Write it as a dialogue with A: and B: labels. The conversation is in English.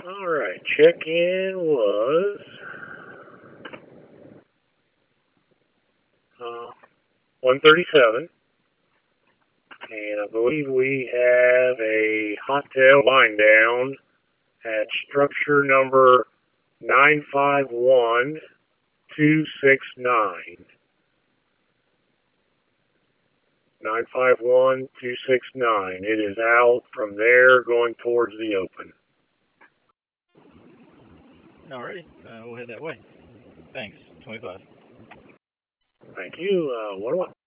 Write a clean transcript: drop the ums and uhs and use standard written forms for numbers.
A: All right, check-in was 137, and I believe we have a hot tail line down at structure number 951269. 951269. It is out from there going towards the open.
B: Alrighty, we'll head that way. Thanks. 25.
A: Thank you. 101.